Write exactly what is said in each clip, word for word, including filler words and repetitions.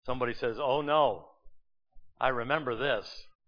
Somebody says, oh no, I remember this.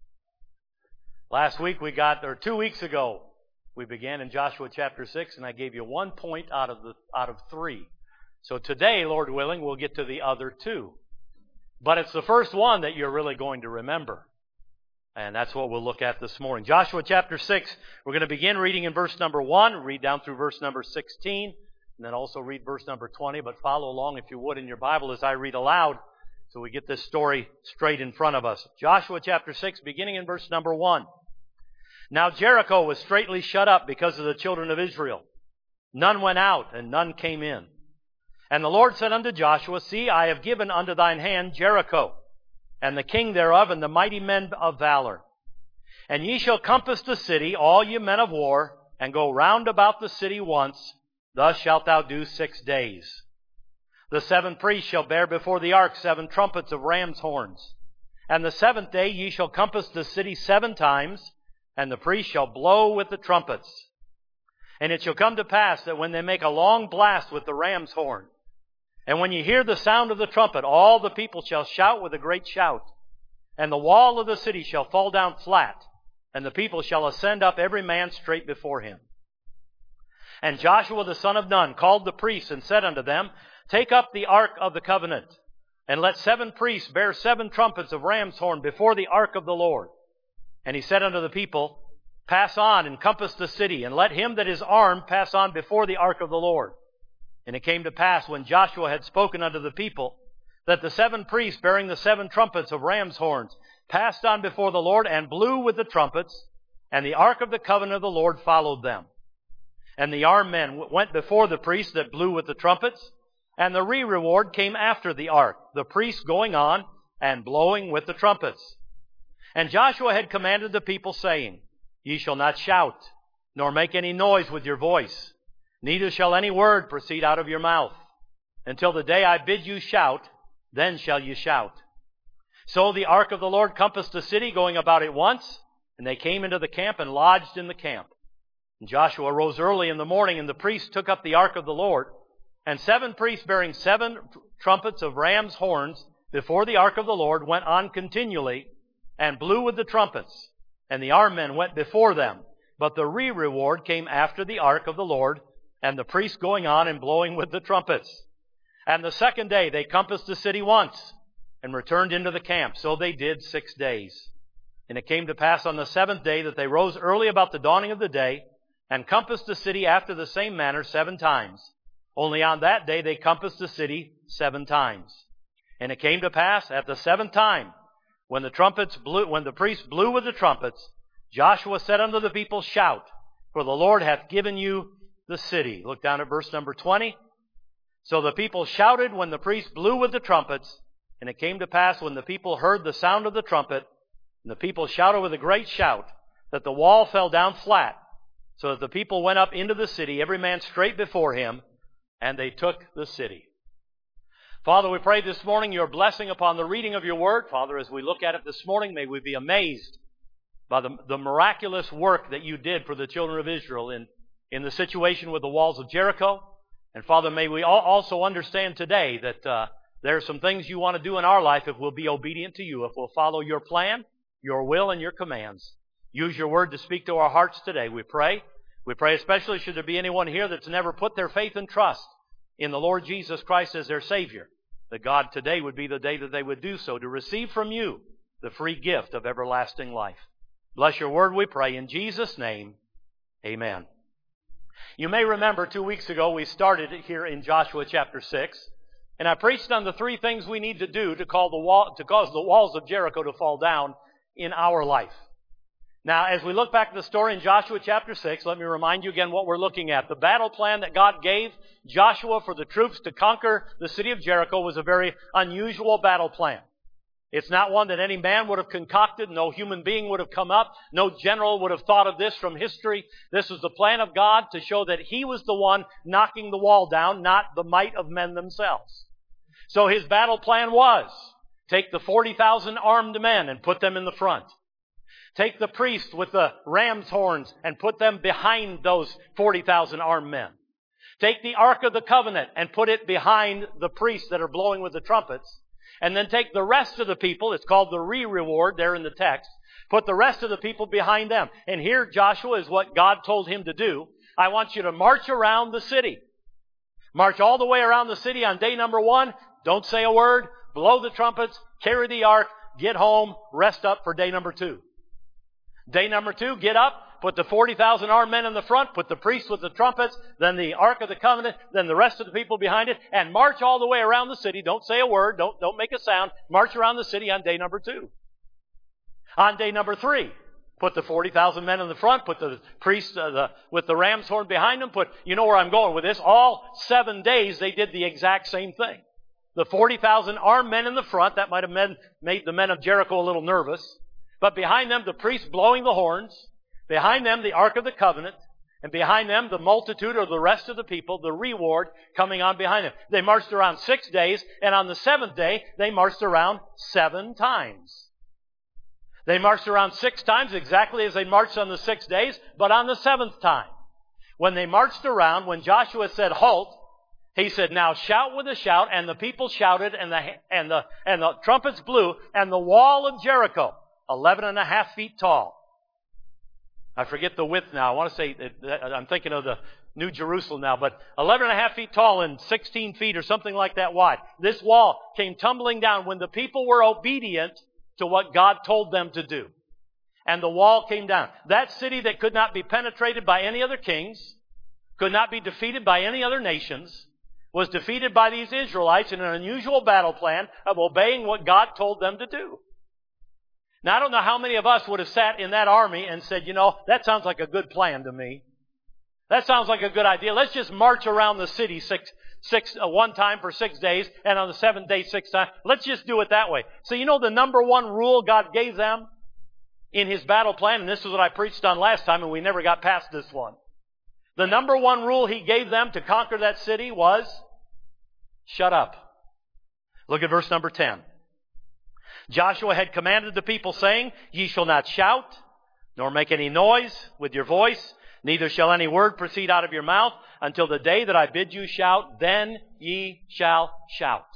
Last week we got, or two weeks ago, we began in Joshua chapter six, and I gave you one point out of the out of three. So today, Lord willing, we'll get to the other two. But it's the first one that you're really going to remember. And that's what we'll look at this morning. Joshua chapter six, we're going to begin reading in verse number one, read down through verse number sixteen, and then also read verse number twenty. But follow along, if you would, in your Bible as I read aloud, so we get this story straight in front of us. Joshua chapter six, beginning in verse number one. Now Jericho was straitly shut up because of the children of Israel. None went out, and none came in. And the Lord said unto Joshua, See, I have given unto thine hand Jericho, and the king thereof, and the mighty men of valor. And ye shall compass the city, all ye men of war, and go round about the city once. Thus shalt thou do six days. The seven priests shall bear before the ark seven trumpets of ram's horns. And the seventh day ye shall compass the city seven times, and the priests shall blow with the trumpets. And it shall come to pass that when they make a long blast with the ram's horn, and when you hear the sound of the trumpet, all the people shall shout with a great shout. And the wall of the city shall fall down flat, and the people shall ascend up every man straight before him. And Joshua the son of Nun called the priests and said unto them, Take up the ark of the covenant, and let seven priests bear seven trumpets of ram's horn before the ark of the Lord. And he said unto the people, Pass on and compass the city, and let him that is armed pass on before the ark of the Lord. And it came to pass, when Joshua had spoken unto the people, that the seven priests bearing the seven trumpets of ram's horns passed on before the Lord and blew with the trumpets, and the ark of the covenant of the Lord followed them. And the armed men went before the priests that blew with the trumpets, and the re-reward came after the ark, the priests going on and blowing with the trumpets. And Joshua had commanded the people, saying, Ye shall not shout, nor make any noise with your voice, neither shall any word proceed out of your mouth, until the day I bid you shout, then shall you shout. So the ark of the Lord compassed the city, going about it once, and they came into the camp and lodged in the camp. And Joshua rose early in the morning, and the priests took up the ark of the Lord, and seven priests bearing seven trumpets of ram's horns before the ark of the Lord went on continually, and blew with the trumpets. And the armed men went before them, but the re-reward came after the ark of the Lord, and the priests going on and blowing with the trumpets. And the second day they compassed the city once, and returned into the camp. So they did six days. And it came to pass on the seventh day that they rose early about the dawning of the day, and compassed the city after the same manner seven times. Only on that day they compassed the city seven times. And it came to pass at the seventh time, when the trumpets blew, when the priests blew with the trumpets, Joshua said unto the people, Shout, for the Lord hath given you the city. Look down at verse number twenty. So the people shouted when the priests blew with the trumpets, and it came to pass when the people heard the sound of the trumpet, and the people shouted with a great shout, that the wall fell down flat, so that the people went up into the city, every man straight before him, and they took the city. Father, we pray this morning your blessing upon the reading of your word. Father, as we look at it this morning, may we be amazed by the, the miraculous work that you did for the children of Israel in, in the situation with the walls of Jericho. And Father, may we all also understand today that uh, there are some things you want to do in our life if we'll be obedient to you, if we'll follow your plan, your will, and your commands. Use your word to speak to our hearts today, we pray. We pray especially should there be anyone here that's never put their faith and trust in the Lord Jesus Christ as their Savior, that God today would be the day that they would do so, to receive from you the free gift of everlasting life. Bless your word, we pray, in Jesus' name, amen. You may remember two weeks ago we started here in Joshua chapter six, and I preached on the three things we need to do to, call the wall, to cause the walls of Jericho to fall down in our life. Now, as we look back at the story in Joshua chapter six, let me remind you again what we're looking at. The battle plan that God gave Joshua for the troops to conquer the city of Jericho was a very unusual battle plan. It's not one that any man would have concocted. No human being would have come up. No general would have thought of this from history. This was the plan of God to show that He was the one knocking the wall down, not the might of men themselves. So His battle plan was, take the forty thousand armed men and put them in the front. Take the priests with the ram's horns and put them behind those forty thousand armed men. Take the Ark of the Covenant and put it behind the priests that are blowing with the trumpets. and then take the rest of the people, it's called the re-reward there in the text, put the rest of the people behind them. And here Joshua is what God told him to do. I want you to march around the city. March all the way around the city on day number one. Don't say a word. Blow the trumpets. Carry the ark. Get home. Rest up for day number two. Day number two, get up. Put the forty thousand armed men in the front. Put the priests with the trumpets. Then the Ark of the Covenant. Then the rest of the people behind it. And march all the way around the city. Don't say a word. Don't, don't make a sound. March around the city on day number two. On day number three, put the forty thousand men in the front. Put the priests uh, the, with the ram's horn behind them. Put, you know where I'm going with this. All seven days they did the exact same thing. The forty thousand armed men in the front. That might have made, made the men of Jericho a little nervous. But behind them, the priests blowing the horns. Behind them, the Ark of the Covenant. And behind them, the multitude or the rest of the people, the reward coming on behind them. They marched around six days. And on the seventh day, they marched around seven times. They marched around six times exactly as they marched on the six days. But on the seventh time, when they marched around, when Joshua said, halt, he said, now shout with a shout. And the people shouted and the, and the, and the trumpets blew. And the wall of Jericho, eleven and a half feet tall. I forget the width now. I want to say, I'm thinking of the New Jerusalem now, but eleven and a half feet tall and sixteen feet or something like that wide. This wall came tumbling down when the people were obedient to what God told them to do. And the wall came down. That city that could not be penetrated by any other kings, could not be defeated by any other nations, was defeated by these Israelites in an unusual battle plan of obeying what God told them to do. Now, I don't know how many of us would have sat in that army and said, you know, that sounds like a good plan to me. That sounds like a good idea. Let's just march around the city six, six, uh, one time for six days, and on the seventh day, six times. Let's just do it that way. So, you know, the number one rule God gave them in His battle plan, and this is what I preached on last time, and we never got past this one. The number one rule He gave them to conquer that city was, shut up. Look at verse number ten. Joshua had commanded the people, saying, ye shall not shout, nor make any noise with your voice, neither shall any word proceed out of your mouth, until the day that I bid you shout, then ye shall shout.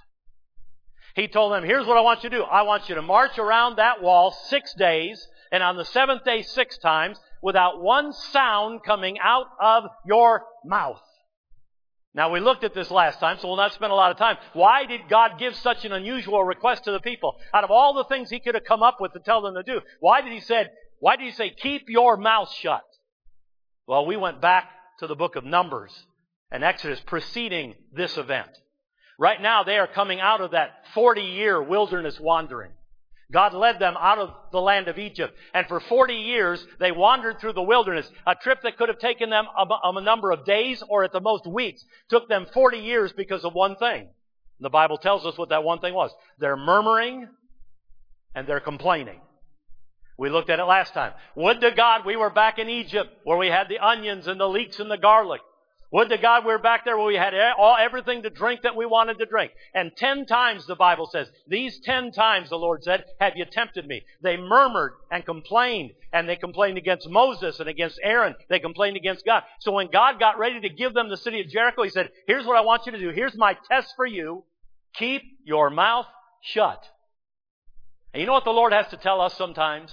He told them, here's what I want you to do. I want you to march around that wall six days, and on the seventh day six times, without one sound coming out of your mouth. Now, we looked at this last time, so we'll not spend a lot of time. Why did God give such an unusual request to the people? Out of all the things He could have come up with to tell them to do, why did He say, why did He say, keep your mouth shut? Well, we went back to the book of Numbers and Exodus preceding this event. Right now, they are coming out of that forty-year wilderness wandering. God led them out of the land of Egypt. And for forty years, they wandered through the wilderness. A trip that could have taken them a, a number of days or at the most weeks took them forty years because of one thing. The Bible tells us what that one thing was. They're murmuring and they're complaining. We looked at it last time. Would to God we were back in Egypt where we had the onions and the leeks and the garlic. Would to God we were back there where we had all everything to drink that we wanted to drink. And ten times the Bible says, these ten times the Lord said, have you tempted me? They murmured and complained. And they complained against Moses and against Aaron. They complained against God. So when God got ready to give them the city of Jericho, He said, here's what I want you to do. Here's my test for you. Keep your mouth shut. And you know what the Lord has to tell us sometimes?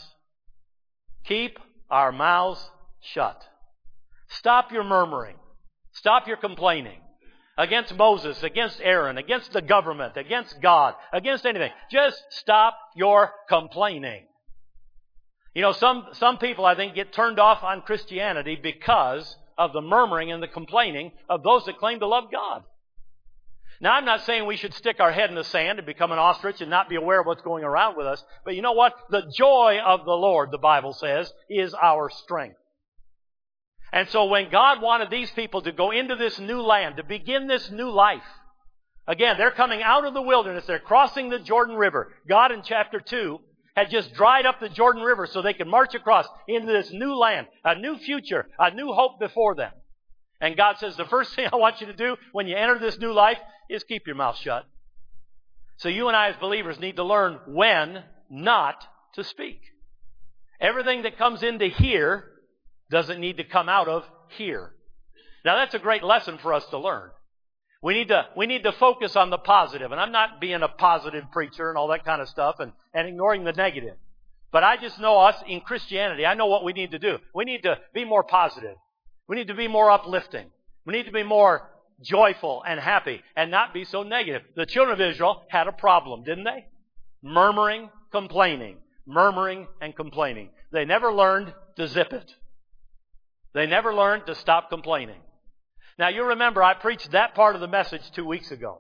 Keep our mouths shut. Stop your murmuring. Stop your complaining against Moses, against Aaron, against the government, against God, against anything. Just stop your complaining. You know, some, some people, I think, get turned off on Christianity because of the murmuring and the complaining of those that claim to love God. Now, I'm not saying we should stick our head in the sand and become an ostrich and not be aware of what's going around with us. But you know what? The joy of the Lord, the Bible says, is our strength. And so when God wanted these people to go into this new land, to begin this new life, again, they're coming out of the wilderness. They're crossing the Jordan River. God in chapter two had just dried up the Jordan River so they could march across into this new land, a new future, a new hope before them. And God says, the first thing I want you to do when you enter this new life is keep your mouth shut. So you and I as believers need to learn when not to speak. Everything that comes into here doesn't need to come out of here. Now that's a great lesson for us to learn. We need to, we need to focus on the positive. And I'm not being a positive preacher and all that kind of stuff and, and ignoring the negative. But I just know us in Christianity, I know what we need to do. We need to be more positive. We need to be more uplifting. We need to be more joyful and happy and not be so negative. The children of Israel had a problem, didn't they? Murmuring, complaining, murmuring and complaining. They never learned to zip it. They never learned to stop complaining. Now, you remember I preached that part of the message two weeks ago.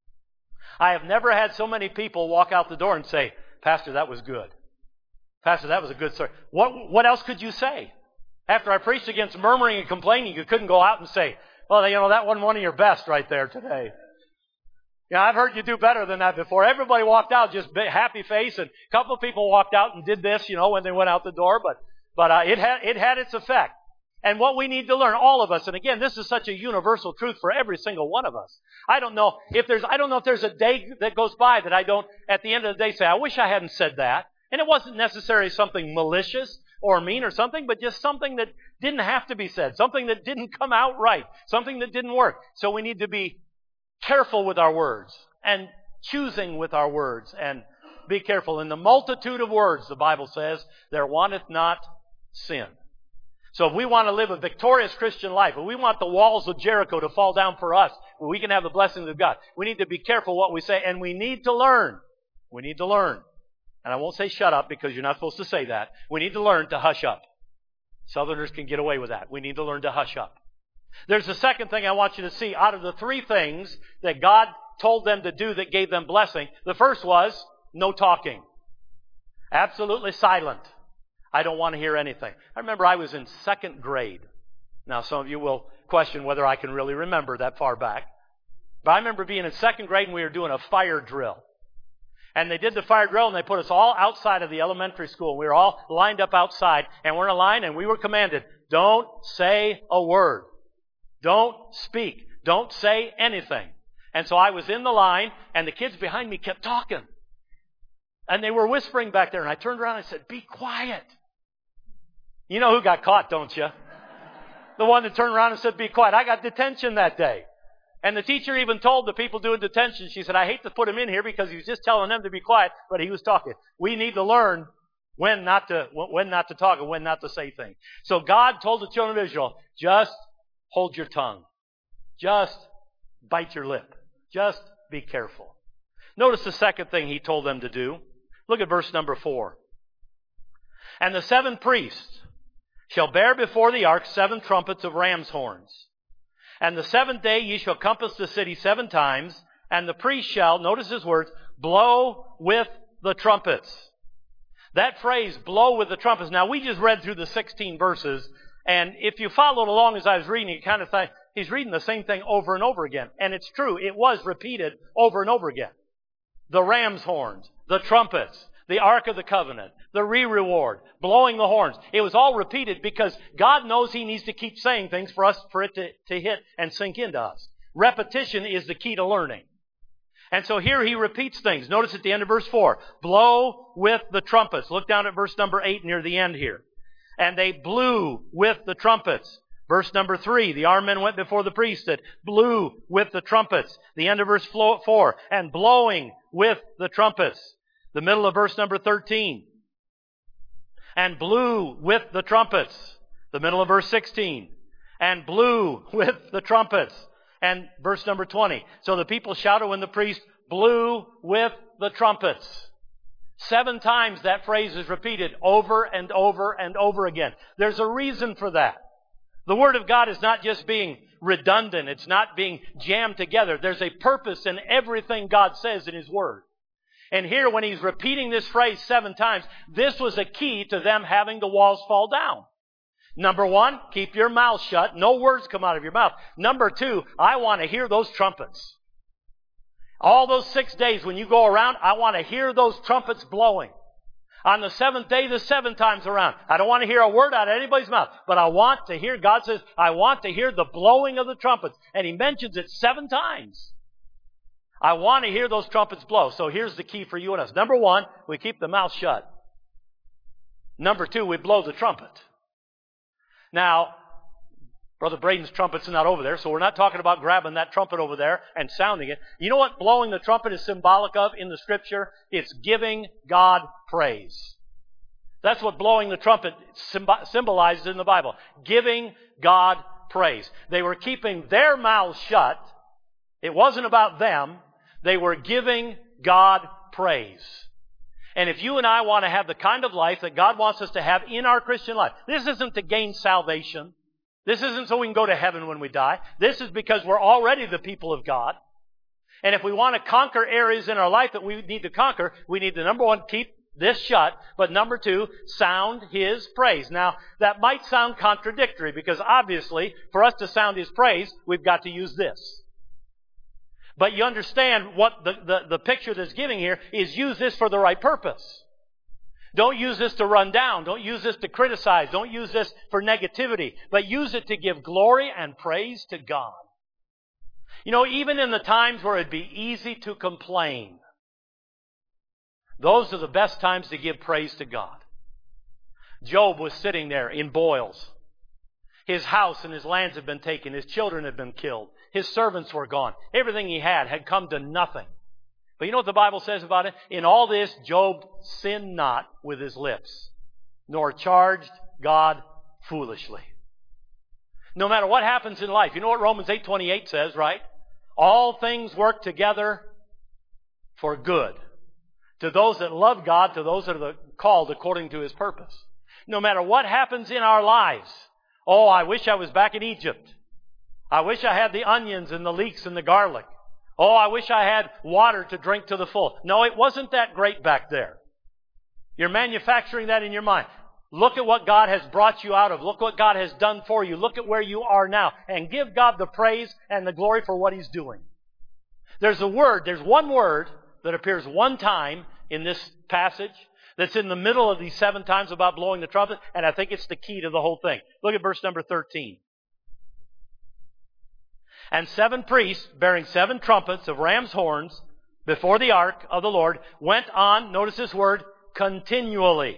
I have never had so many people walk out the door and say, Pastor, that was good. Pastor, that was a good story. What, what else could you say? After I preached against murmuring and complaining, you couldn't go out and say, well, you know, that wasn't one of your best right there today. Yeah, I've heard you do better than that before. Everybody walked out just happy face, and a couple of people walked out and did this, you know, when they went out the door, but but uh, it had it had its effect. And what we need to learn, all of us, and again, this is such a universal truth for every single one of us. I don't know if there's I don't know if there's a day that goes by that I don't, at the end of the day, say, I wish I hadn't said that. And it wasn't necessarily something malicious or mean or something, but just something that didn't have to be said, something that didn't come out right, something that didn't work. So we need to be careful with our words and choosing with our words and be careful. In the multitude of words, the Bible says, there wanteth not sin. So if we want to live a victorious Christian life, if we want the walls of Jericho to fall down for us, where we can have the blessings of God, we need to be careful what we say, and we need to learn. We need to learn. And I won't say shut up because you're not supposed to say that. We need to learn to hush up. Southerners can get away with that. We need to learn to hush up. There's a second thing I want you to see. Out of the three things that God told them to do that gave them blessing, the first was no talking. Absolutely silent. I don't want to hear anything. I remember I was in second grade. Now, some of you will question whether I can really remember that far back. But I remember being in second grade and we were doing a fire drill. And they did the fire drill and they put us all outside of the elementary school. We were all lined up outside and we're in a line and we were commanded, don't say a word. Don't speak. Don't say anything. And so I was in the line and the kids behind me kept talking. And they were whispering back there and I turned around and I said, be quiet. You know who got caught, don't you? The one that turned around and said, be quiet. I got detention that day. And the teacher even told the people doing detention, she said, I hate to put him in here because he was just telling them to be quiet, but he was talking. We need to learn when not to, when not to talk and when not to say things. So God told the children of Israel, just hold your tongue. Just bite your lip. Just be careful. Notice the second thing he told them to do. Look at verse number four. And the seven priests shall bear before the ark seven trumpets of ram's horns. And the seventh day ye shall compass the city seven times, and the priest shall, notice his words, blow with the trumpets. That phrase, blow with the trumpets. Now, we just read through the sixteen verses, and if you followed along as I was reading, you kind of thought, he's reading the same thing over and over again. And it's true, it was repeated over and over again. The ram's horns, the trumpets, the Ark of the Covenant, the re-reward, blowing the horns. It was all repeated because God knows He needs to keep saying things for us, for it to, to hit and sink into us. Repetition is the key to learning. And so here He repeats things. Notice at the end of verse four, blow with the trumpets. Look down at verse number eight near the end here. And they blew with the trumpets. Verse number three, the armed men went before the priest that blew with the trumpets. The end of verse four, and blowing with the trumpets. The middle of verse number thirteen. And blew with the trumpets. The middle of verse sixteen. And blew with the trumpets. And verse number twenty. So the people shouted when the priest blew with the trumpets. Seven times that phrase is repeated over and over and over again. There's a reason for that. The Word of God is not just being redundant. It's not being jammed together. There's a purpose in everything God says in His Word. And here, when He's repeating this phrase seven times, this was a key to them having the walls fall down. Number one, keep your mouth shut. No words come out of your mouth. Number two, I want to hear those trumpets. All those six days when you go around, I want to hear those trumpets blowing. On the seventh day, the seven times around. I don't want to hear a word out of anybody's mouth, but I want to hear, God says, I want to hear the blowing of the trumpets. And He mentions it seven times. I want to hear those trumpets blow. So here's the key for you and us. Number one, we keep the mouth shut. Number two, we blow the trumpet. Now, Brother Braden's trumpet's not over there, so we're not talking about grabbing that trumpet over there and sounding it. You know what blowing the trumpet is symbolic of in the Scripture? It's giving God praise. That's what blowing the trumpet symbolizes in the Bible. Giving God praise. They were keeping their mouths shut. It wasn't about them. They were giving God praise. And if you and I want to have the kind of life that God wants us to have in our Christian life, this isn't to gain salvation. This isn't so we can go to heaven when we die. This is because we're already the people of God. And if we want to conquer areas in our life that we need to conquer, we need to, number one, keep this shut, but number two, sound His praise. Now, that might sound contradictory because obviously, for us to sound His praise, we've got to use this. But you understand what the, the, the picture that's giving here is use this for the right purpose. Don't use this to run down. Don't use this to criticize. Don't use this for negativity. But use it to give glory and praise to God. You know, even in the times where it'd be easy to complain, those are the best times to give praise to God. Job was sitting there in boils. His house and his lands had been taken. His children had been killed. His servants were gone. Everything he had had come to nothing. But you know what the Bible says about it? In all this, Job sinned not with his lips, nor charged God foolishly. No matter what happens in life, you know what Romans eight twenty-eight says, right? All things work together for good. To those that love God, to those that are called according to His purpose. No matter what happens in our lives. Oh, I wish I was back in Egypt. I wish I had the onions and the leeks and the garlic. Oh, I wish I had water to drink to the full. No, it wasn't that great back there. You're manufacturing that in your mind. Look at what God has brought you out of. Look what God has done for you. Look at where you are now. And give God the praise and the glory for what He's doing. There's a word, there's one word that appears one time in this passage that's in the middle of these seven times about blowing the trumpet, and I think it's the key to the whole thing. Look at verse number thirteen. And seven priests, bearing seven trumpets of ram's horns before the ark of the Lord, went on, notice this word, continually,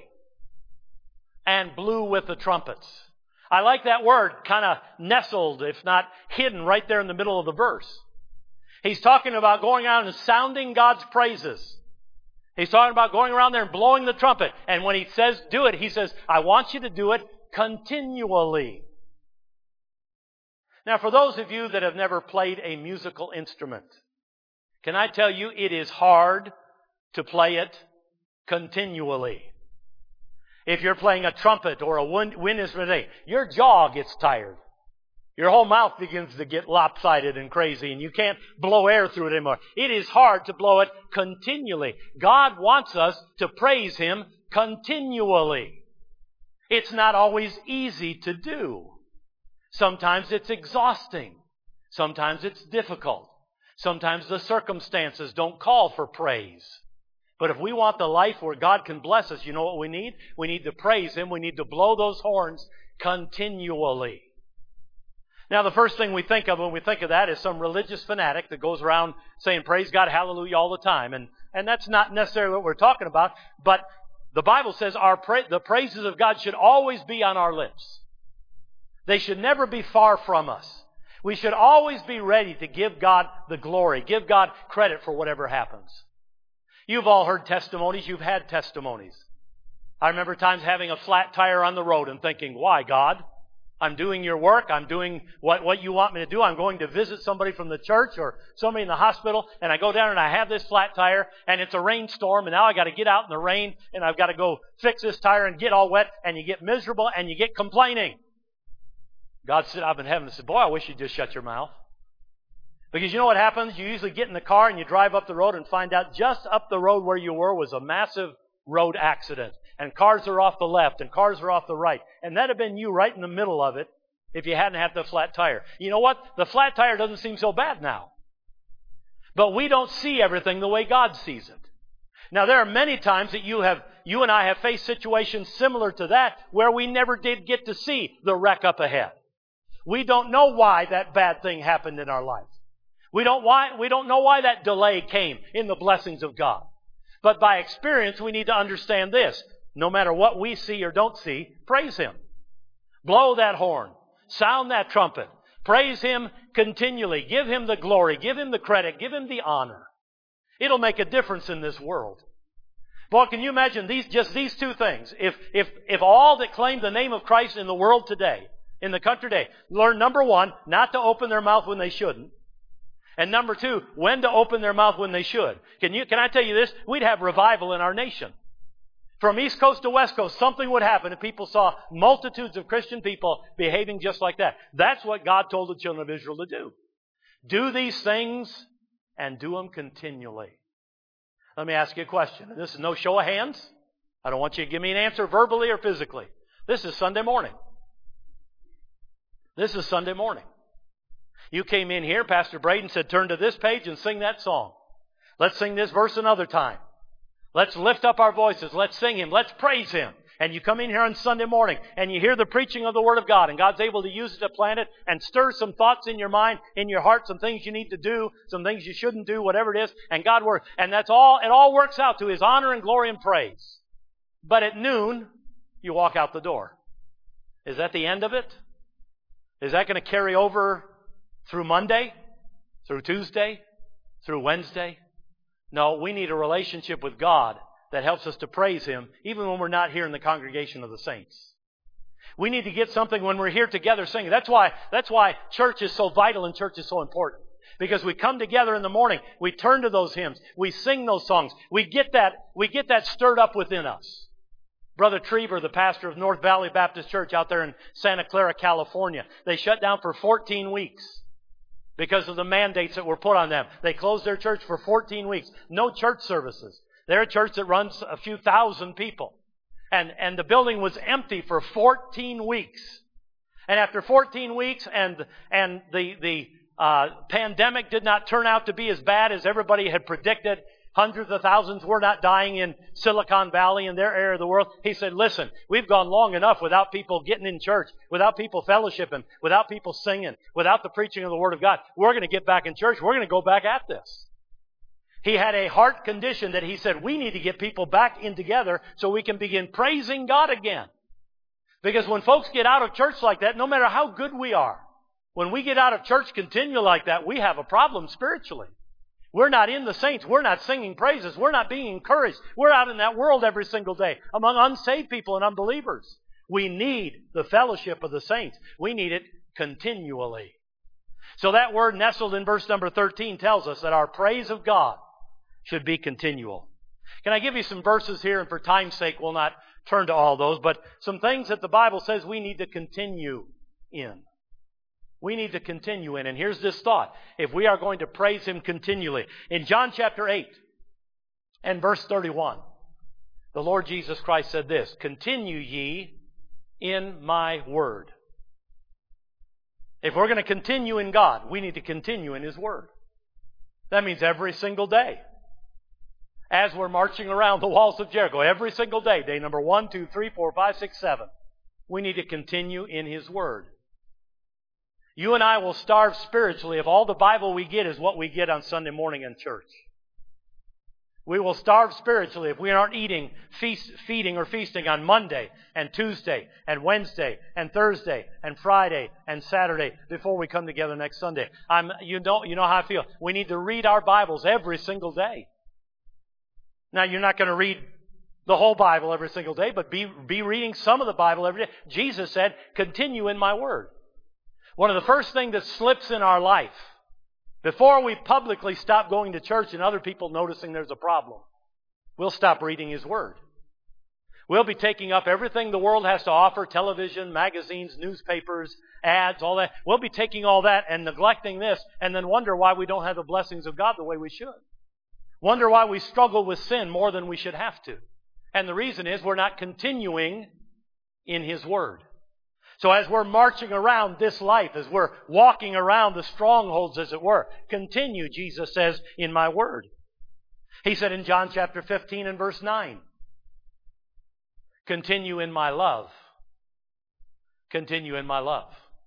and blew with the trumpets. I like that word, kind of nestled, if not hidden, right there in the middle of the verse. He's talking about going out and sounding God's praises. He's talking about going around there and blowing the trumpet. And when He says do it, He says, I want you to do it continually. Now, for those of you that have never played a musical instrument, can I tell you it is hard to play it continually. If you're playing a trumpet or a wind, wind instrument, your jaw gets tired. Your whole mouth begins to get lopsided and crazy, and you can't blow air through it anymore. It is hard to blow it continually. God wants us to praise Him continually. It's not always easy to do. Sometimes it's exhausting. Sometimes it's difficult. Sometimes the circumstances don't call for praise. But if we want the life where God can bless us, you know what we need? We need to praise Him. We need to blow those horns continually. Now, the first thing we think of when we think of that is some religious fanatic that goes around saying, praise God, hallelujah, all the time. And, and that's not necessarily what we're talking about. But the Bible says our pra- the praises of God should always be on our lips. They should never be far from us. We should always be ready to give God the glory, give God credit for whatever happens. You've all heard testimonies. You've had testimonies. I remember times having a flat tire on the road and thinking, why, God? I'm doing your work. I'm doing what, what you want me to do. I'm going to visit somebody from the church or somebody in the hospital, and I go down and I have this flat tire, and it's a rainstorm, and now I got to get out in the rain, and I've got to go fix this tire and get all wet, and you get miserable, and you get complaining. God said, I've been heaven and said, boy, I wish you'd just shut your mouth. Because you know what happens? You usually get in the car and you drive up the road and find out just up the road where you were was a massive road accident. And cars are off the left and cars are off the right. And that'd have been you right in the middle of it if you hadn't had the flat tire. You know what? The flat tire doesn't seem so bad now. But we don't see everything the way God sees it. Now, there are many times that you have, you and I have faced situations similar to that where we never did get to see the wreck up ahead. We don't know why that bad thing happened in our life. We don't why, we don't know why that delay came in the blessings of God. But by experience, we need to understand this. No matter what we see or don't see, praise Him. Blow that horn. Sound that trumpet. Praise Him continually. Give Him the glory. Give Him the credit. Give Him the honor. It'll make a difference in this world. Boy, can you imagine these, just these two things? If, if, if all that claim the name of Christ in the world today, in the country today, learn, number one, not to open their mouth when they shouldn't. And number two, when to open their mouth when they should. Can you, can I tell you this? We'd have revival in our nation. From East Coast to West Coast, something would happen if people saw multitudes of Christian people behaving just like that. That's what God told the children of Israel to do. Do these things and do them continually. Let me ask you a question. This is no show of hands. I don't want you to give me an answer verbally or physically. This is Sunday morning. This is Sunday morning. You came in here, Pastor Braden said, turn to this page and sing that song. Let's sing this verse another time. Let's lift up our voices. Let's sing Him. Let's praise Him. And you come in here on Sunday morning and you hear the preaching of the Word of God, and God's able to use it to plant it and stir some thoughts in your mind, in your heart, some things you need to do, some things you shouldn't do, whatever it is, and God works. And that's all, it all works out to His honor and glory and praise. But at noon, you walk out the door. Is that the end of it? Is that going to carry over through Monday? Through Tuesday? Through Wednesday? No, we need a relationship with God that helps us to praise Him even when we're not here in the congregation of the saints. We need to get something when we're here together singing. That's why, that's why church is so vital and church is so important. Because we come together in the morning, we turn to those hymns, we sing those songs, we get that, we get that stirred up within us. Brother Trieber, the pastor of North Valley Baptist Church out there in Santa Clara, California, they shut down for fourteen weeks. Because of the mandates that were put on them. They closed their church for fourteen weeks. No church services. They're a church that runs a few thousand people. And, and the building was empty for fourteen weeks. And after fourteen weeks and, and the, the, uh, pandemic did not turn out to be as bad as everybody had predicted, hundreds of thousands were not dying in Silicon Valley, in their area of the world. He said, listen, we've gone long enough without people getting in church, without people fellowshipping, without people singing, without the preaching of the Word of God. We're going to get back in church. We're going to go back at this. He had a heart condition that he said, we need to get people back in together so we can begin praising God again. Because when folks get out of church like that, no matter how good we are, when we get out of church continually like that, we have a problem spiritually. We're not in the saints. We're not singing praises. We're not being encouraged. We're out in that world every single day among unsaved people and unbelievers. We need the fellowship of the saints. We need it continually. So that word nestled in verse number thirteen tells us that our praise of God should be continual. Can I give you some verses here? And for time's sake, we'll not turn to all those, but some things that the Bible says we need to continue in. We need to continue in. And here's this thought. If we are going to praise Him continually. In John chapter eight and verse thirty-one, the Lord Jesus Christ said this, continue ye in my word. If we're going to continue in God, we need to continue in His word. That means every single day. As we're marching around the walls of Jericho, every single day, day number one, two, three, four, five, six, seven, we need to continue in His word. You and I will starve spiritually if all the Bible we get is what we get on Sunday morning in church. We will starve spiritually if we aren't eating, feast, feeding or feasting on Monday and Tuesday and Wednesday and Thursday and Friday and Saturday before we come together next Sunday. I'm, you know, you know how I feel. We need to read our Bibles every single day. Now, you're not going to read the whole Bible every single day, but be, be reading some of the Bible every day. Jesus said, continue in my word. One of the first things that slips in our life, before we publicly stop going to church and other people noticing there's a problem, we'll stop reading His Word. We'll be taking up everything the world has to offer, television, magazines, newspapers, ads, all that. We'll be taking all that and neglecting this and then wonder why we don't have the blessings of God the way we should. Wonder why we struggle with sin more than we should have to. And the reason is we're not continuing in His Word. So as we're marching around this life, as we're walking around the strongholds, as it were, continue, Jesus says, in my word. He said in John chapter fifteen and verse nine, continue in my love. Continue in my love.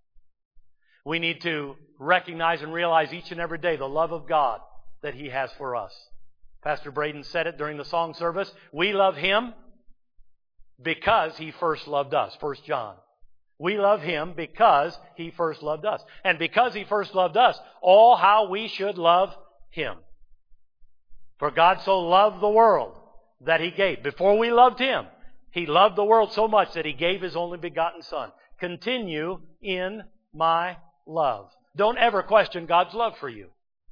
We need to recognize and realize each and every day the love of God that He has for us. Pastor Braden said it during the song service. We love Him because He first loved us. First John. We love Him because He first loved us. And because He first loved us, all how we should love Him. For God so loved the world that He gave. Before we loved Him, He loved the world so much that He gave His only begotten Son. Continue in my love. Don't ever question God's love for you.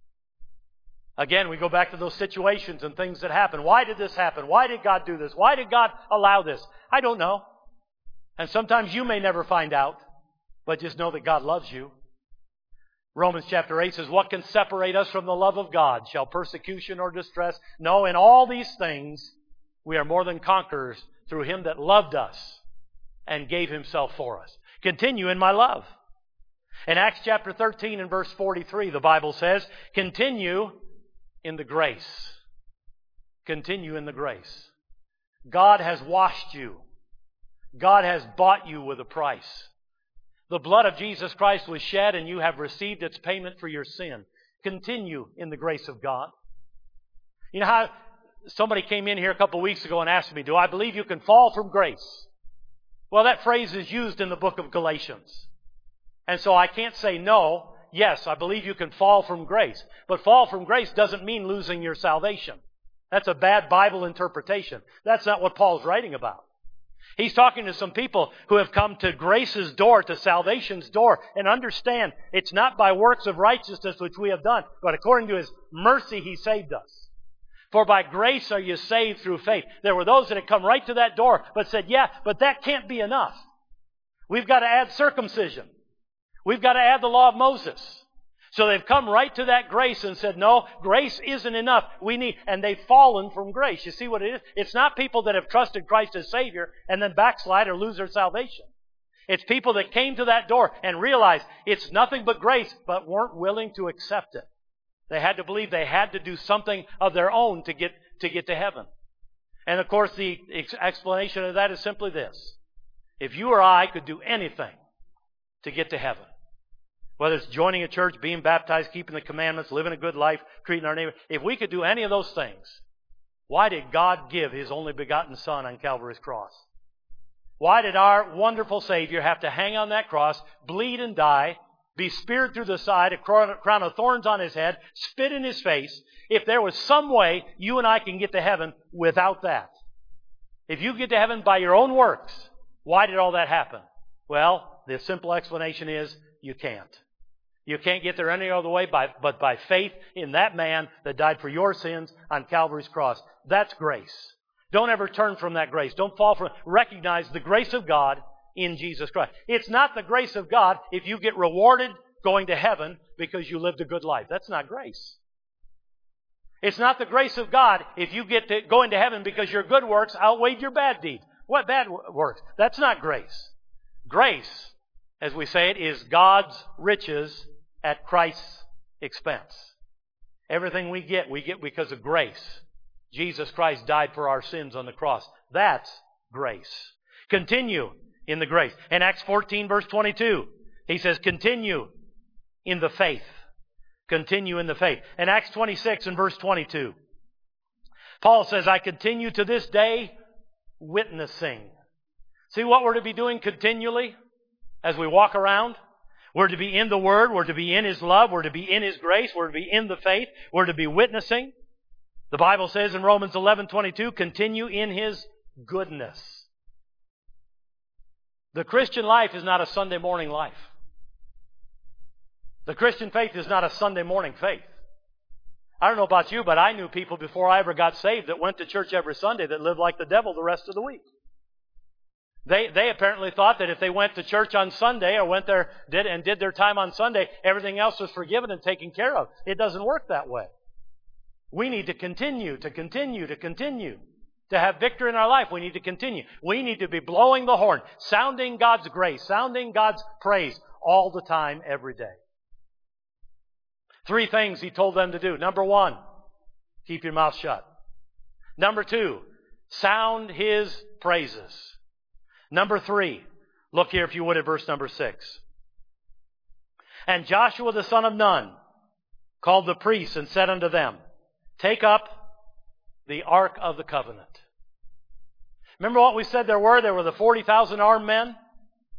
Again, we go back to those situations and things that happen. Why did this happen? Why did God do this? Why did God allow this? I don't know. And sometimes you may never find out, but just know that God loves you. Romans chapter eight says, what can separate us from the love of God? Shall persecution or distress? No, in all these things we are more than conquerors through Him that loved us and gave Himself for us. Continue in my love. In Acts chapter thirteen and verse forty-three, the Bible says, continue in the grace. Continue in the grace. God has washed you. God has bought you with a price. The blood of Jesus Christ was shed and you have received its payment for your sin. Continue in the grace of God. You know how somebody came in here a couple of weeks ago and asked me, do I believe you can fall from grace? Well, that phrase is used in the book of Galatians. And so I can't say no. Yes, I believe you can fall from grace. But fall from grace doesn't mean losing your salvation. That's a bad Bible interpretation. That's not what Paul's writing about. He's talking to some people who have come to grace's door, to salvation's door, and understand it's not by works of righteousness which we have done, but according to His mercy He saved us. For by grace are you saved through faith. There were those that had come right to that door, but said, yeah, but that can't be enough. We've got to add circumcision. We've got to add the law of Moses. So they've come right to that grace and said, no, grace isn't enough. We need, and they've fallen from grace. You see what it is? It's not people that have trusted Christ as Savior and then backslide or lose their salvation. It's people that came to that door and realized it's nothing but grace, but weren't willing to accept it. They had to believe they had to do something of their own to get, to get to heaven. And of course, the ex- explanation of that is simply this. If you or I could do anything to get to heaven, whether it's joining a church, being baptized, keeping the commandments, living a good life, treating our neighbor. If we could do any of those things, why did God give His only begotten Son on Calvary's cross? Why did our wonderful Savior have to hang on that cross, bleed and die, be speared through the side, a crown of thorns on His head, spit in His face, if there was some way you and I can get to heaven without that? If you get to heaven by your own works, why did all that happen? Well, the simple explanation is you can't. You can't get there any other way by, but by faith in that man that died for your sins on Calvary's cross. That's grace. Don't ever turn from that grace. Don't fall from it. Recognize the grace of God in Jesus Christ. It's not the grace of God if you get rewarded going to heaven because you lived a good life. That's not grace. It's not the grace of God if you get to going to heaven because your good works outweighed your bad deeds. What bad works? That's not grace. Grace, as we say it, is God's riches at Christ's expense. Everything we get, we get because of grace. Jesus Christ died for our sins on the cross. That's grace. Continue in the grace. In Acts fourteen, verse twenty-two, he says, continue in the faith. Continue in the faith. In Acts twenty-six and verse twenty-two, Paul says, I continue to this day witnessing. See what we're to be doing continually as we walk around? We're to be in the Word. We're to be in His love. We're to be in His grace. We're to be in the faith. We're to be witnessing. The Bible says in Romans eleven twenty-two, continue in His goodness. The Christian life is not a Sunday morning life. The Christian faith is not a Sunday morning faith. I don't know about you, but I knew people before I ever got saved that went to church every Sunday that lived like the devil the rest of the week. They they apparently thought that if they went to church on Sunday or went there did and did their time on Sunday, everything else was forgiven and taken care of. It doesn't work that way. We need to continue, to continue, to continue. To have victory in our life, we need to continue. We need to be blowing the horn, sounding God's grace, sounding God's praise all the time, every day. Three things He told them to do. Number one, keep your mouth shut. Number two, sound His praises. Number three, look here if you would at verse number six. And Joshua the son of Nun called the priests and said unto them, take up the Ark of the Covenant. Remember what we said there were? There were the forty thousand armed men.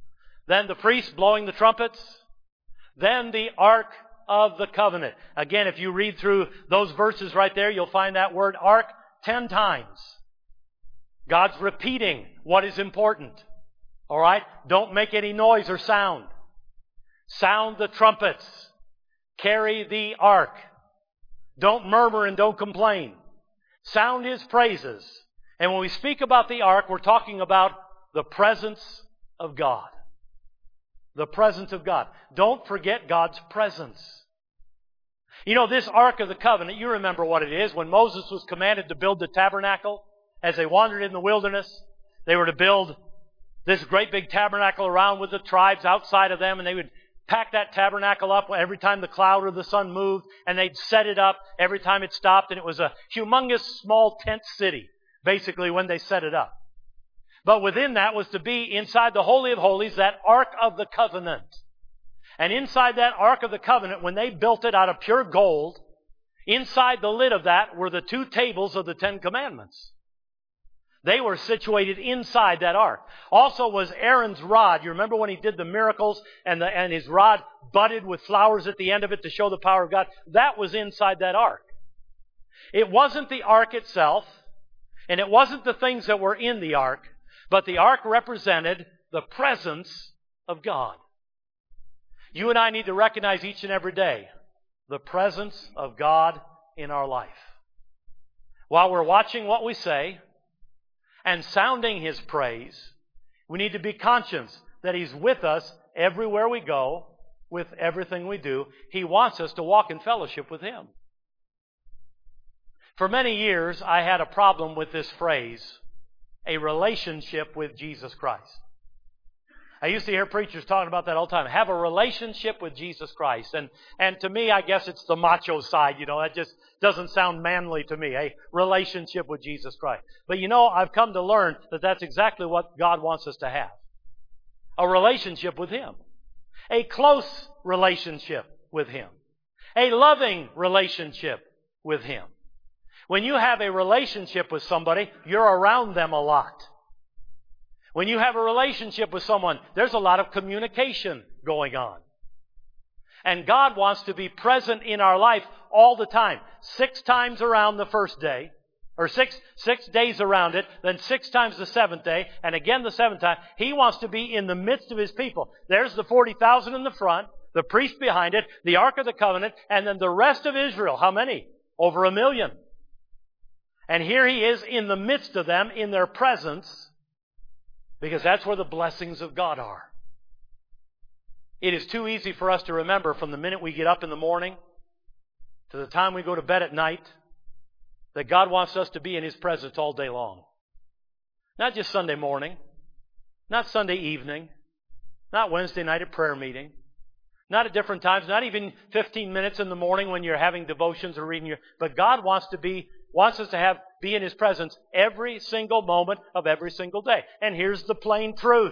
then the priests blowing the trumpets, then the Ark of the Covenant. Again, if you read through those verses right there, you'll find that word ark ten times. God's repeating what is important. All right? Don't make any noise or sound. Sound the trumpets. Carry the ark. Don't murmur and don't complain. Sound His praises. And when we speak about the ark, we're talking about the presence of God. The presence of God. Don't forget God's presence. You know, this Ark of the Covenant, you remember what it is. When Moses was commanded to build the tabernacle, as they wandered in the wilderness, they were to build this great big tabernacle around with the tribes outside of them, and they would pack that tabernacle up every time the cloud or the sun moved, and they'd set it up every time it stopped, and it was a humongous small tent city, basically, when they set it up. But within that was to be, inside the Holy of Holies, that Ark of the Covenant. And inside that Ark of the Covenant, when they built it out of pure gold, inside the lid of that were the two tables of the Ten Commandments. They were situated inside that ark. Also was Aaron's rod. You remember when he did the miracles and, the, and his rod budded with flowers at the end of it to show the power of God? That was inside that ark. It wasn't the ark itself, and it wasn't the things that were in the ark, but the ark represented the presence of God. You and I need to recognize each and every day the presence of God in our life. While we're watching what we say and sounding His praise, we need to be conscious that He's with us everywhere we go, with everything we do. He wants us to walk in fellowship with Him. For many years, I had a problem with this phrase, a relationship with Jesus Christ. I used to hear preachers talking about that all the time. Have a relationship with Jesus Christ. And and to me, I guess it's the macho side. You know, that just doesn't sound manly to me. A relationship with Jesus Christ. But you know, I've come to learn that that's exactly what God wants us to have. A relationship with Him. A close relationship with Him. A loving relationship with Him. When you have a relationship with somebody, you're around them a lot. When you have a relationship with someone, there's a lot of communication going on. And God wants to be present in our life all the time. Six times around the first day, or six, six days around it, then six times the seventh day, and again the seventh time. He wants to be in the midst of His people. There's the forty thousand in the front, the priest behind it, the Ark of the Covenant, and then the rest of Israel. How many? Over a million. And here He is in the midst of them, in their presence, because that's where the blessings of God are. It is too easy for us to remember from the minute we get up in the morning to the time we go to bed at night that God wants us to be in His presence all day long. Not just Sunday morning, not Sunday evening, not Wednesday night at prayer meeting, not at different times, not even fifteen minutes in the morning when you're having devotions or reading your... But God wants to be, wants us to have, be in His presence every single moment of every single day. And here's the plain truth.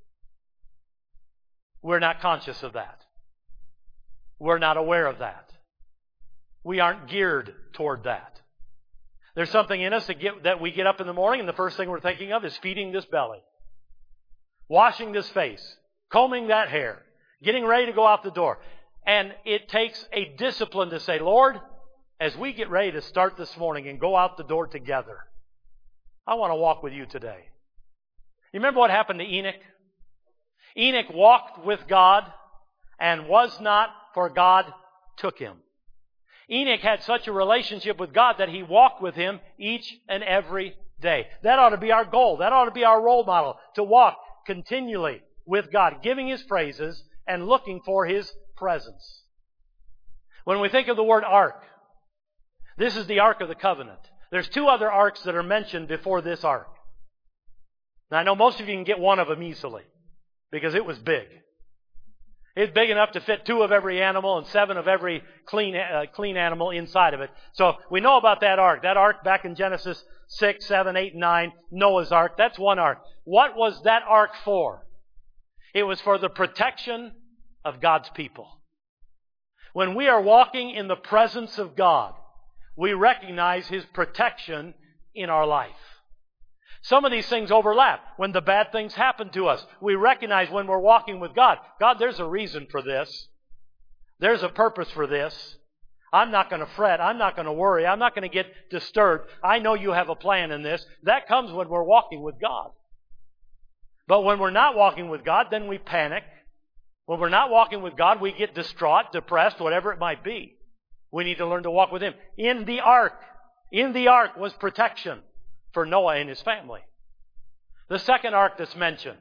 We're not conscious of that. We're not aware of that. We aren't geared toward that. There's something in us that, get, that we get up in the morning and the first thing we're thinking of is feeding this belly, washing this face, combing that hair, getting ready to go out the door. And it takes a discipline to say, Lord, as we get ready to start this morning and go out the door together, I want to walk with You today. You remember what happened to Enoch? Enoch walked with God and was not, for God took him. Enoch had such a relationship with God that he walked with Him each and every day. That ought to be our goal. That ought to be our role model, to walk continually with God, giving His praises and looking for His presence. When we think of the word ark, this is the Ark of the Covenant. There's two other arks that are mentioned before this ark. Now, I know most of you can get one of them easily because it was big. It's big enough to fit two of every animal and seven of every clean uh, clean animal inside of it. So we know about that ark. That ark back in Genesis six, seven, eight, and nine, Noah's ark. That's one ark. What was that ark for? It was for the protection of God's people. When we are walking in the presence of God, we recognize His protection in our life. Some of these things overlap. When the bad things happen to us, we recognize when we're walking with God, God, there's a reason for this. There's a purpose for this. I'm not going to fret. I'm not going to worry. I'm not going to get disturbed. I know you have a plan in this. That comes when we're walking with God. But when we're not walking with God, then we panic. When we're not walking with God, we get distraught, depressed, whatever it might be. We need to learn to walk with Him. In the ark, in the ark was protection for Noah and his family. The second ark that's mentioned,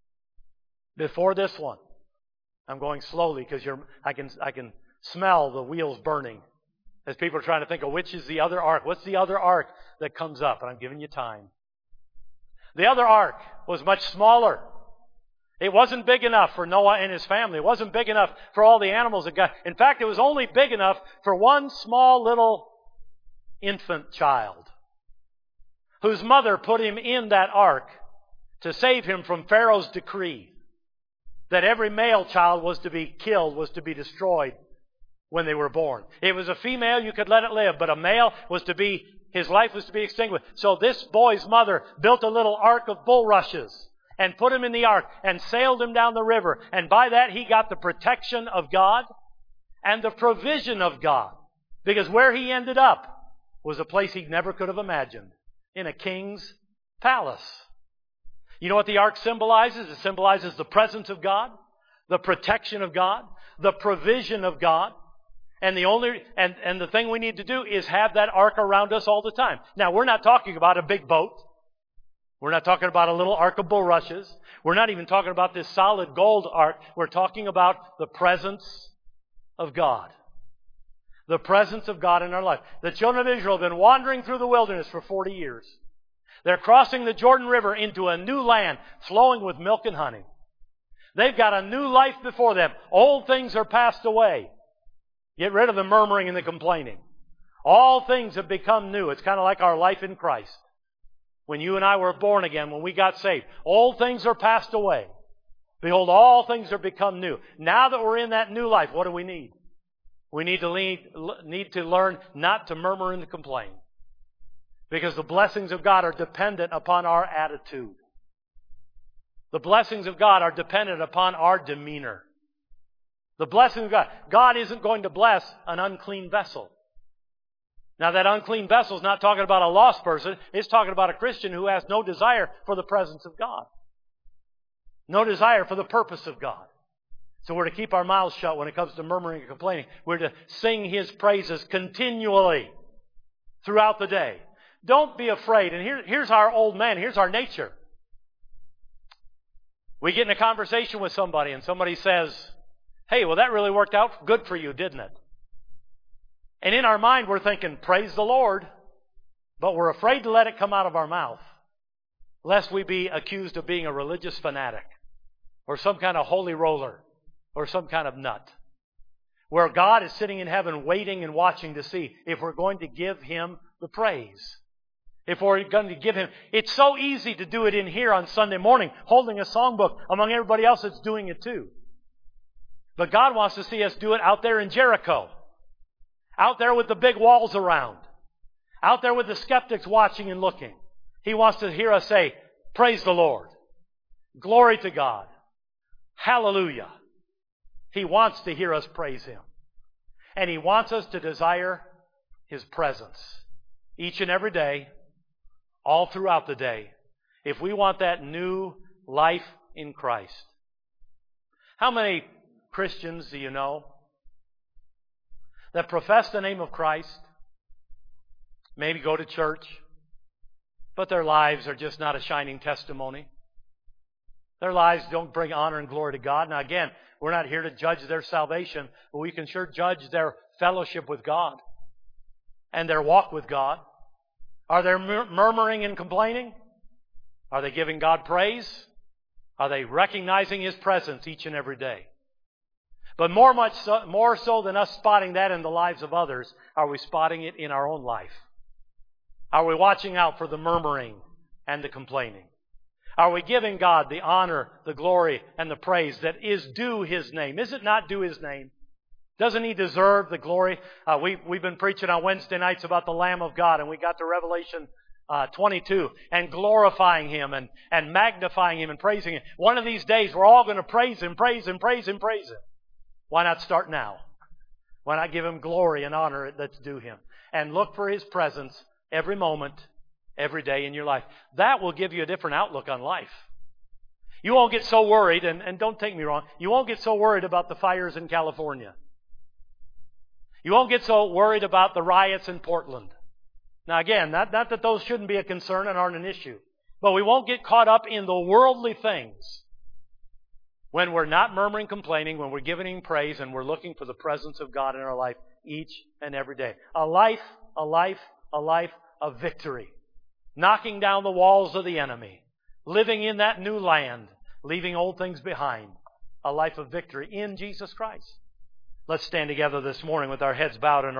before this one, I'm going slowly because you're, I can, I can smell the wheels burning as people are trying to think of which is the other ark. What's the other ark that comes up? And I'm giving you time. The other ark was much smaller. It wasn't big enough for Noah and his family. It wasn't big enough for all the animals that got. In fact, it was only big enough for one small little infant child whose mother put him in that ark to save him from Pharaoh's decree that every male child was to be killed, was to be destroyed when they were born. It was a female, you could let it live, but a male was to be, his life was to be extinguished. So this boy's mother built a little ark of bulrushes and put him in the ark and sailed him down the river. And by that he got the protection of God and the provision of God. Because where he ended up was a place he never could have imagined. In a king's palace. You know what the ark symbolizes? It symbolizes the presence of God, the protection of God, the provision of God. And the only and, and the thing we need to do is have that ark around us all the time. Now, we're not talking about a big boat. We're not talking about a little ark of bulrushes. We're not even talking about this solid gold ark. We're talking about the presence of God. The presence of God in our life. The children of Israel have been wandering through the wilderness for forty years. They're crossing the Jordan River into a new land flowing with milk and honey. They've got a new life before them. Old things are passed away. Get rid of the murmuring and the complaining. All things have become new. It's kind of like our life in Christ. When you and I were born again, when we got saved, old things are passed away. Behold, all things are become new. Now that we're in that new life, what do we need? We need to, lead, need to learn not to murmur and to complain. Because the blessings of God are dependent upon our attitude. The blessings of God are dependent upon our demeanor. The blessing of God. God isn't going to bless an unclean vessel. Now that unclean vessel is not talking about a lost person. It's talking about a Christian who has no desire for the presence of God. No desire for the purpose of God. So we're to keep our mouths shut when it comes to murmuring and complaining. We're to sing His praises continually throughout the day. Don't be afraid. And here, here's our old man. Here's our nature. We get in a conversation with somebody and somebody says, hey, well, that really worked out good for you, didn't it? And in our mind, we're thinking, praise the Lord. But we're afraid to let it come out of our mouth, lest we be accused of being a religious fanatic or some kind of holy roller or some kind of nut. Where God is sitting in heaven waiting and watching to see if we're going to give Him the praise. If we're going to give Him... It's so easy to do it in here on Sunday morning, holding a songbook among everybody else that's doing it too. But God wants to see us do it out there in Jericho. Out there with the big walls around. Out there with the skeptics watching and looking. He wants to hear us say, praise the Lord. Glory to God. Hallelujah. He wants to hear us praise Him. And He wants us to desire His presence. Each and every day, all throughout the day, if we want that new life in Christ. How many Christians do you know that profess the name of Christ, maybe go to church, but their lives are just not a shining testimony? Their lives don't bring honor and glory to God. Now again, we're not here to judge their salvation, but we can sure judge their fellowship with God and their walk with God. Are they murmuring and complaining? Are they giving God praise? Are they recognizing His presence each and every day? But more much so, more so than us spotting that in the lives of others, are we spotting it in our own life? Are we watching out for the murmuring and the complaining? Are we giving God the honor, the glory, and the praise that is due His name? Is it not due His name? Doesn't He deserve the glory? Uh, we, we've been preaching on Wednesday nights about the Lamb of God, and we got to Revelation uh, twenty-two, and glorifying Him and, and magnifying Him and praising Him. One of these days we're all going to praise Him, praise Him, praise Him, praise Him. Why not start now? Why not give Him glory and honor that's due Him? And look for His presence every moment, every day in your life. That will give you a different outlook on life. You won't get so worried, and, and don't take me wrong, you won't get so worried about the fires in California. You won't get so worried about the riots in Portland. Now again, not, not that those shouldn't be a concern and aren't an issue, but we won't get caught up in the worldly things when we're not murmuring, complaining, when we're giving Him praise and we're looking for the presence of God in our life each and every day. A life, a life, a life of victory. Knocking down the walls of the enemy. Living in that new land. Leaving old things behind. A life of victory in Jesus Christ. Let's stand together this morning with our heads bowed and